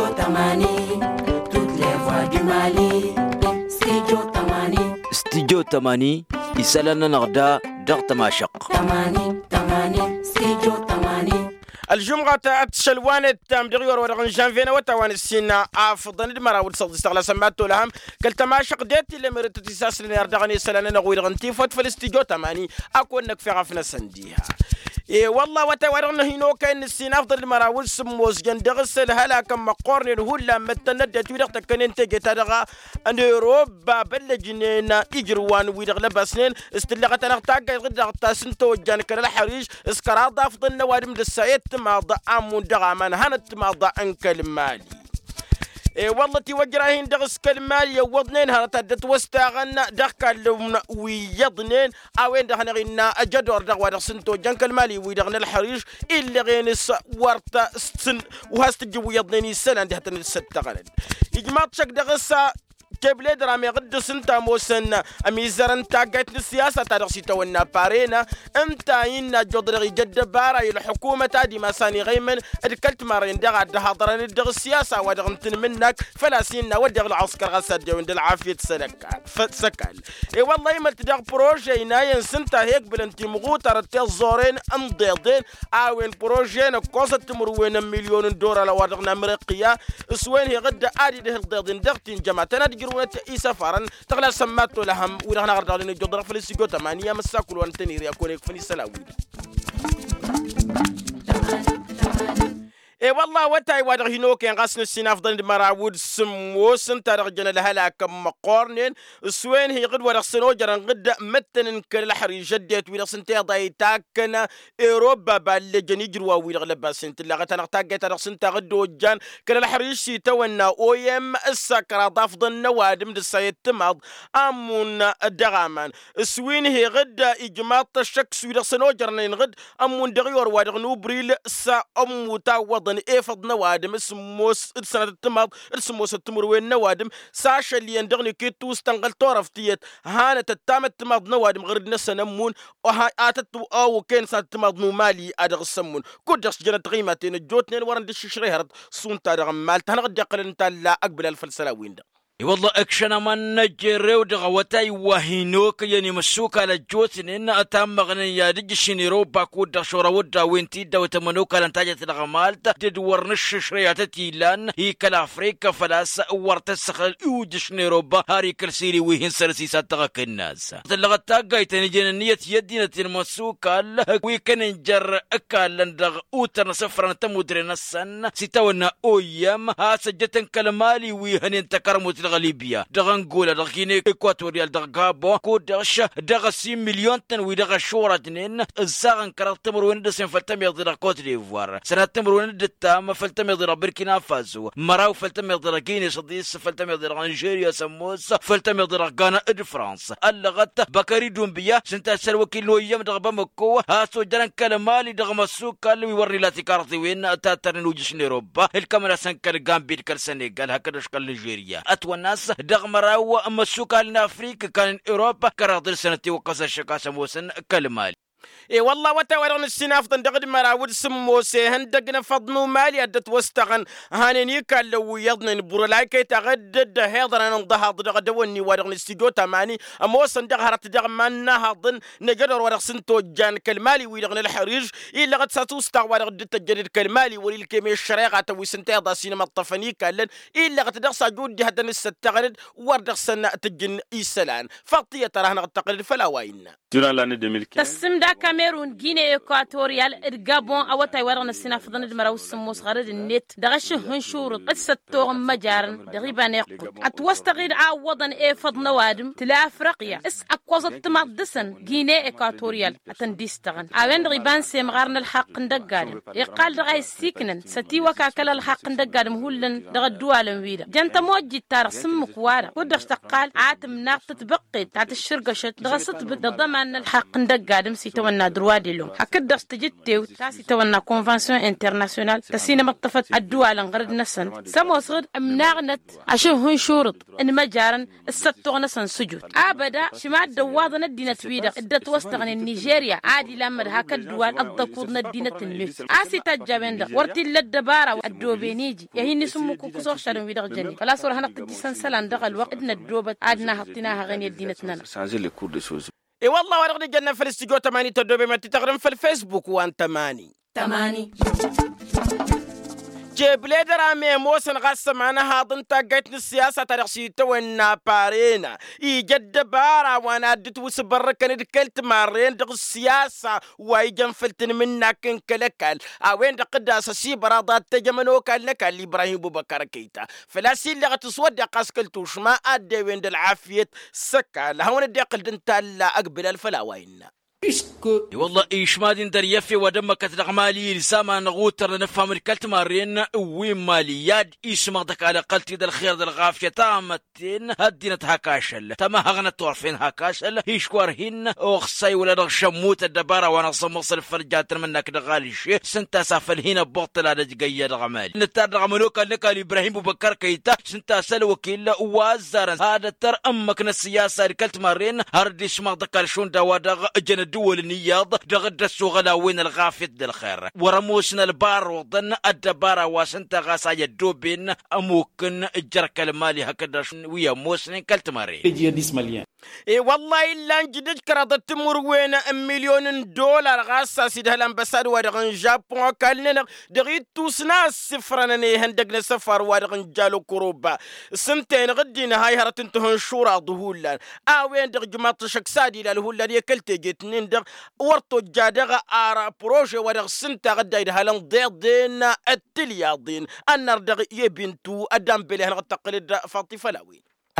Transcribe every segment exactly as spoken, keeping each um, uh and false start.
Studio Tamani, toutes les voix du Mali. Studio Tamani, Studio Tamani, isalana narda dar tamashaq. Tamani, Tamani, Studio Tamani. الجمعة تشلوان التمدغيور ورغن جانفينا وتوان السنة أفضل المرا وتصد استغل سماتو لهم قلت ما شقدت اللي مرت تساس لنا يردغني سلنا نغوي رغنتي فوت فلستيجو تماني أكون نك في غفنا سنديها إيه والله وتوارن هينو كان السنة أفضل المرا والسموس جندغس الهلا كم قرن هلا متندة تورق تكن انت جترغا أن أوروبا بلجنينا إجروان ويرغ لبسنين استلغت نغتاق غدا تاسنتو جان كلا حريج اسكراد أفضل نوادم للسايت ما ضعام دغمان هنت ما ضعن كلمالي إيه والله توجرهين دغس كلمالي وضنين هنتدت واستغنى دخل ويضنين اوين دهنا غينا اجدور دغوا دغسنتو جان كلمالي ويدغنا الحريش اللي غين ورتا سن وهاستجو يضنين السنه عندها تنستغل اجماع تشك دغس كبلاد رامي غد سنتا موسن اميزرن تاقت السياسه تاع تونا بارينا امتا ينا جدري جد بارا الحكومه تادي مساني غيمن ادكلت مارين دغ هضرن الدغ السياسه ودغنتن منك فلاسينا ودغ العسكر غسد وند العافيه سلك فسكل اي والله ما تدغ بروجي ناين سنتا هيك بلنتي مغوتر تزورين امضيضين اوين بروجي نكوست مروين مليون دولار لو ودغنا مرقيه سوين هي غد ادي ده الضيضين دغتين جماعتنا جرونت إيسافرن تغلى سماتو لهم ورهنا غردوا لنا جدرا فلسيجو تمانية مساكل وانتنيري أكونك فني سلاوي إيه والله وتاي وادر هنو كان غسن السناف ضد مراود سموس انت رجنا لها لكم مقارنين سوين هي غد ورق سنو جران غد متن كل حري جدت ويرق سنتي ضايتاكنا اوروبا بالجن يجروا ويرق لباس انت لغت انا تاقت رق سنت غد وجان كل الحري شي تونا او يم السكر ضفض النوادم دسايت تمض امون دغامان سوين هي غد اجماط الشك ويرق سنو جران غد امون دغيور وادر نوبريل سا ام تاوض إيفض نوادم اسموس السنة التمض اسموس التمر وين نوادم ساشا اللي يندغني كيتو استنقل طرفتيت هانت التامة تمض نوادم غير نسا نمون وها آتت أو كين سنة تمض نومالي أدغ السمون كودرس جنة غيمتين الجوتنين ورن دش شريهرت سون تارغ مال تنغد يقل انت لا أقبل الفلسلاوين ده والله اكشنا من نجري ودغوتاي وهينوك يعني مسوك على جوتن ان اتم غنيا دجشني روبا كود شورا ودا وينتي دا وتمنوك على انتاجه الغمالت ددورنش شرياتتي لان هي كالافريكا فلاس ورت السخل يودشني روبا هاري كرسيري وين سرسيسا تغك الناس تلغتا قايتني جننيه يدينا المسوك ويكن جر اكل دغ اوتر سفرنا تمودرنا السن ستونا اويام ها سجتن كلمالي ويهن تكرمت ليبيا دغنغولا دغيني اكواتوريال دغابو كودش دغ سي مليون تن ودغ شورا جنين الزاغن كرتمر وين دسن فلتم يضر كوت ديفوار سنتمر وين دتام فلتم يضر بركينا فازو مراو فلتم يضر غيني صديس فلتم يضر نيجيريا سموس فلتم يضر غانا اد فرانس اللغت بكري دومبيا سنت سر وكيل ويم دغ بمكو هاسو جرن كلمالي دغ مسوك اللي يوري لا تكارتي وين تاترن وجش نيروبا الكاميرا سنكل غامبي السنغال هكذا شكل نيجيريا والناس دغمراو مسوكا لنا افريقيا كان اوروبا كراضل سنتي وقصا شكاسه موسن كلمال إيه والله وتورن السناف دغد مراود سموسي هندقنا فضنو مالي أدت واستغن هاني كان لو يضن برولاي كي تغدد هيضرن انضهض دغدوني ورغن استيجو تماني اموسن دغهرت دغ من هضن نقدر ورغ سنتو جان كلمالي ويرغن الحريج إلا غد ساتو استغ ورغ دت الجديد كلمالي وري الكيمي الشريقه توي سنتي ضا سينما الطفني كالن إلا غد دغ ساجود هدن الستغرد وردغ سنه تجن إيسلان فطيه ترى نغتقل فلا واين durant l'année deux mille quinze كاميرون غينيا إكواتوريال الجابون أو تايوان السنة فضن المراو السموس غرد النت دغش هنشور قصة توغم مجارن دغيبان يقود أتوستغير عوضن إيه فضن وادم تلا أفريقيا اس أقوزة تمقدسن غينيا إكواتوريال أتنديستغن أوين دغيبان سيمغارن الحق ندقادم يقال دغاي سيكنن ستي وكاكل الحق ندقادم هولن دغدوا على ويدا جنت موجي تار سمك وارا ودغش تقال عاتم ناق تتبقي تاعت الشرقشت دغست بضمان الحق ندقادم سيتو تونا دروا ديلو هكذا استجدتو تاسي تونا كونفنسيون انترناسيونال تسينا مطفت الدول غرد نسن سمو صغر امناغنت عشان هون شورط ان مجارن الستو نسن سجود ابدا شمال دوادنا الدينة ويدا ادت وسطغن نيجيريا عادي لامر هكا الدول الضكودنا الدينة النيس اسي تجابند ورتي للدبارة الدوبينيجي يهيني سموكو كسوخ شارن ويدا جني فلا صور هنق تدي سنسلان دغ الوقت ادنا الدوبة عادنا حطيناها غني الدينة نانا اي والله ورغني جنة فلسطيجو تماني تدوبي ما تتغرم في الفيسبوك وان تماني تماني جبليدر امي موسن غسم انا هاضن تاقيتني السياسة ترخصيته وانا بارينا يجد بارا وانا دت وسبرك انا دكلت مارين دق السياسة وايجن فلتن منك انكلكال اوين دق اساسي برادات تجمنو كالك اللي ابراهيم بوبكر كيتا فلاسي اللي غتسود قاسكلتو شما ادي وين العافية سكال هون دقل دنتا لا اقبل الفلاوين والله ايش ما دين يفي ودمك تدغمالي لساما نغوتر نفهم الكلت مارين وين ماليات ايش مغدك على قلتي ذا الخير ذا الغافية تامتين هدينا هكاشل تما هغنا طرفين هكاشل هيش كوارهن اخصي ولا دغ شموت الدبارة وانا صمص الفرجات منك دغالي شي سنتا سافل هنا بطل هذا جاي دغمالي نتا دغملوك لك ابراهيم بوبكر كيتا سنتا سل وكيل وازار هذا تر امك السياسة الكلت مارين هرديش مغدك شون دوادغ جند دول النياض دغد السوغلا وين الغافت الخير ورموسنا البار وضن الدبارة واسنتا غاسا يدوبين اموكن الجرك المالي هكذا ويا موسن كالتماري يجي ديس مليان اي والله الا نجدج كرادت تمر وين مليون دولار غاسا سيد الامباساد ودغن جابون كالنا دغيت توسنا سفرنا هندقنا سفر ودغن جالو كروبا سنتين غدينا هاي هرتنتهن شورا ظهولا اوين دغ جماط شكسادي للهولا يكلتي جيتنين دغ ورطو جادغ ارا بروجي ودغ سنتا غدا يدهلن ضيضين التلياضين النار دغ يبنتو ادم بله غتقلد فاطي فلاوين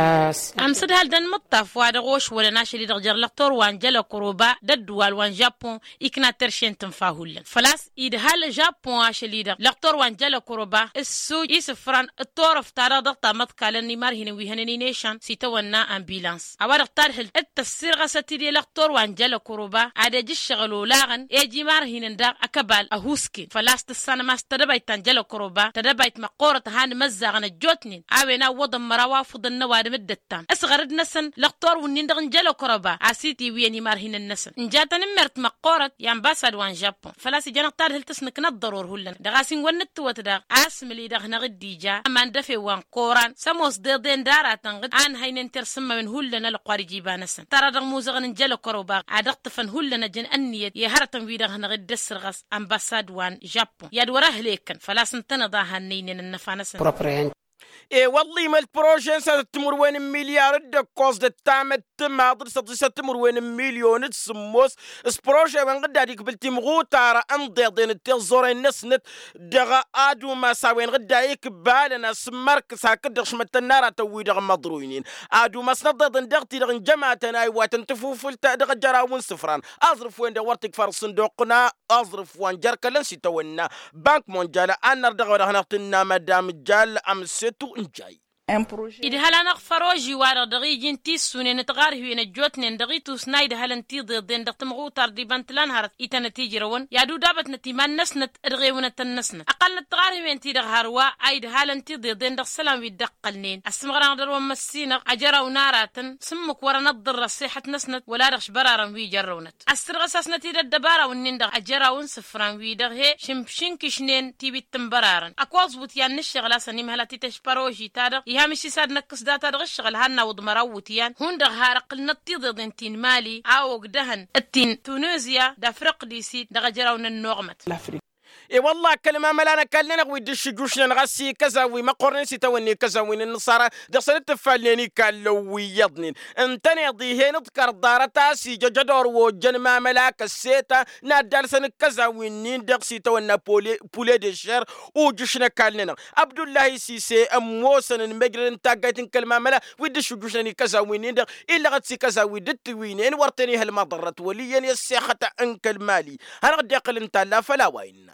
أم سد هالدن مطاف واد غوش ولا ناشري دغجر لقطور وان جلا كروبا ددوال وان جابون إكنا ترشين تنفاهولن فلاس إيد هال جابون عشلي دغ لقطور وان جلا كروبا السوج يسفران الطورف تارا ضغطا متكالن نمار هنا ويهنني نيشان سيتوانا أمبيلانس أوار اختار هل التفسير غساتي دي لقطور وان جلا كروبا عدا جيش شغلو لاغن يجي مار هنا دغ أكبال أهوسكي فلاس تسانا ماس تدبايت تنجلا كروبا تدبايت مقورة هان مزاغن الجوتنين أوينا وضم مروافض النواد مدتان أصغر نسن لقطور ونندغن جلو كربا عسيتي ويني مارهن النسن نجاتا نمرت مقورت ينباسد وان جابون فلاسي جانقتار هل تسنك ضرور هلن دغاسين ونت وتدغ عاسم اللي دغ نغد ديجا اما ندفي وان قوران سموس ديدين دارا تنغد عن هين ترسم من هلن لقواري جيبا نسن ترى دغ موزغن جلو كربا عدقت فن هلن جن أنيت يهرتن ويدغ نغد دسرغس أمباساد وان جابون ياد وراه ليكن فلاسن تنضاها نينين النفا نسن اي والله ما البروجين ستمر وين مليار دكوز دتامت ما درست ستمر وين مليون تسموس سبروجي وين قد هذيك بلتي مغوتارا انضيضين التزورين نسنت دغا ادو ما ساوين غد هيك بالنا سمرك ساكدغ شمت النار توي دغ مضروينين ادو ما سنضيضن دغتي دغ جماعتنا ايوا تنتفوفل دغ جراون سفران اظرف وين دورتك فر صندوقنا اظرف وين جرك لنسي تونا بنك مونجال انر دغ هنقتنا مدام جال امسيتو انجاي إذا هلا نغفروجي وارا دغي جنتي سوني نتغار هي نجوتن دغي توسنايد هلا نتي ضدين دغ تمغو تردي بنتلان هرت إيتا نتيجي رون يادو دابت نتي ما نسنت ارغي ونتنسنت أقل نتغار هي نتي دغ هروا أيد هلا نتي ضدين دغ سلام ويدق قلنين السمغران دروا مسينغ أجرا وناراتن سمك ورا نضر الصيحة نسنت ولا دغش برارا وي جرونت السرغساس نتي دبارا ونين دغ أجرا ونسفران وي دغ هي شمشنك شنين تي بيتنبرارن أكواز بوتيان نشغلا سنيم هلا تتشبروجي تادغ يا مشي صار نكس داتا الغشغل هنا وضمروتيان هندغ هارق النطي ضد تين مالي عاوق دهن التين تونيزيا دافرق ديسي دغجراون النغمت اي والله كلمه ملانا كلنا ويدش جوشنا نغسي كذا وما قرنسي توني كذا وين النصارى دخلت تفلني كالو ويضنين انتني ضي هنا تذكر دارتا سي جدور وجن ما ملاك السيتا نادال سن كذا وين دقسي تونا بولي بولي دي شير وجوشنا كلنا عبد الله سيسي اموسن المجرن تاغايتن كلمه ملا ويدش جوشنا كذا وين دق الا غتسي كذا ويدت وينين ورتني هالمضره وليا يسيخه انك المالي انا غدي قل انت لا فلا وين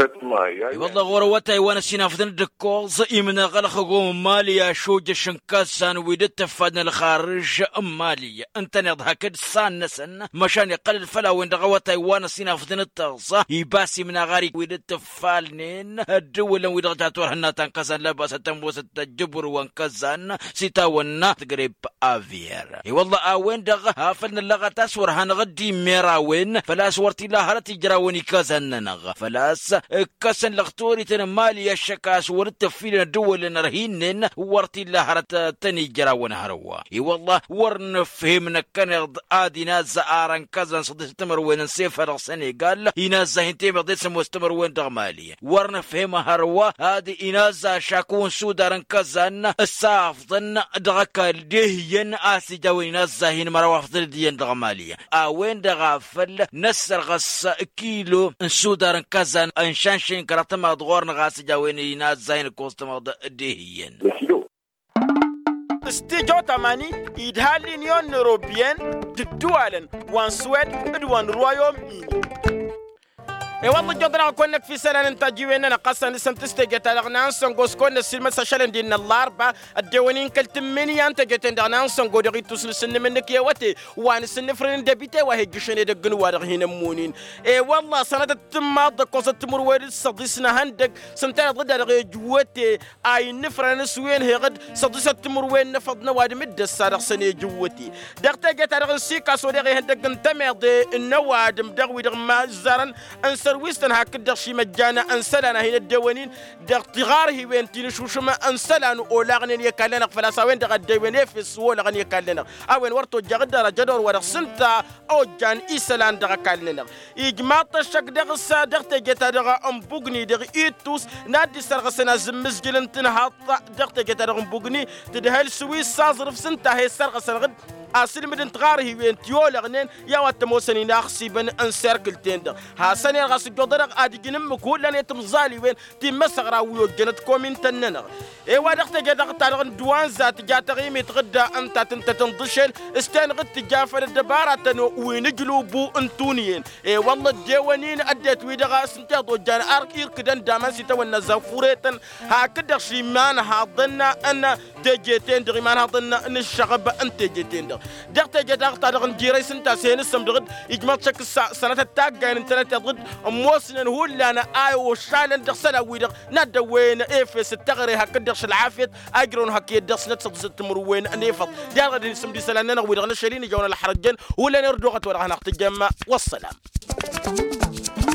والله غروتها وانا سينا في الدكور زي من غلق قوم ماليا شوج شنكاسان ويدت فادنا الخارج ماليا انت نضحك السان نسن مشان يقلل فلا وين غوتها وانا سينا في التغصة يباسي من غاري ويدت فالنين الدول ويد غتاتور هنا تنكسان لباس تنبوس الجبر وانكسان سيتا ونا تقريب افير اي والله اوين دغ هافلنا اللغة تسور هنغدي ميراوين فلا سورتي لا هرتي جراوني كازن نغ فلاس كسن لغتوري تنمالي الشكاس ورتفيل الدول نرهين ورتي لا هرت تني جراون هروا اي والله ورن فهمنا كان ادي ناس اران كازن صدق تمر وين سيفر السنغال يناز هنتي بدي سمو استمر وين دغمالي ورن فهم هروا هادي يناز شاكون سودارن كازن السافضن دغكا دهين اسي جوي ناز هين مروافض ديان دغمالي اوين دغافل نسر غس كيلو سودارن كازن انشانشين كراتما دغورن غاس جوي ناز زين كوستما دهين استيجو تماني يدهال اليونيون اوروبيان الدول وان سويد وان رويوم اي والله جدنا كونك في سنه انت جيوينا قصا سنتستجي تاغنان سونغوس كون سيلما ساشلن دين الاربع الديوانين كلتمني انت جتن دغنان سونغو دغي توسل سن منك يا وتي وان سن فرن دبيته وهي جشن دغن وادغ هنا مونين اي والله سنه تماد قصه تمر ويد صديسنا هندق سنتين ضد دغي جوتي اي نفرن سوين هي غد صديس تمر وين نفضنا واد مد السارق سنه جوتي دغتا جت دغ سيكا سو دغي هندق انتمد النواد مدغوي دغ ما زرن ويستن هكذا شي مجانا انسلنا هنا الدوانين دغتغار هي وين تنشوشما انسلنا اولاغن يكالنا فلاساوين دغ الدوانين في السوول غن يكالنا اوين ورتو جغدر جدور ورق سنتا او جان ايسلان دغ كالنا اجماع تشك دغ صادق تجتا دغ ام بوغني دغ ايتوس نادي سرغسنا زمزجلن تنهط دغ تجتا دغ بوغني تدهل سويس صازرف سنتا هي سرغسن غد أصل مدن تغاره وين تيول غنين يا واتموسني ناخسي بن انسيركل تندر ها سنين غاس جودر ادي جنم كل لن تمزالي وين تي مسغرا ويو جنت كومين تنن اي وادخت جدق تارغن دوان ذات جاتغي متغدا انت تنت تنضشل استن غد تجافر الدبارات وين جلوبو انتونيين اي والله الديوانين اديت ويدغا سنتي دوجان اركير كدن دامان سيتا ونزافوريتن هكذا شي مان هاضنا ان دجيتين دغي مان هاضنا ان الشغب انت جيتين دغتا جدغ تارغن جيري سنتا سين سمدغد اجماع تشك سنه تاغان انترنت تغد موسن هو انا ايو شالن دخسنا ويدغ ندوين افس تغري هكذا العافيه اجرون هكي دخسنا تصدت مروين انيفط دار غادي نسمدي سلاننا ويدغ نشرين جونا الحرجن ولا نردو غتورغ نختجم والسلام.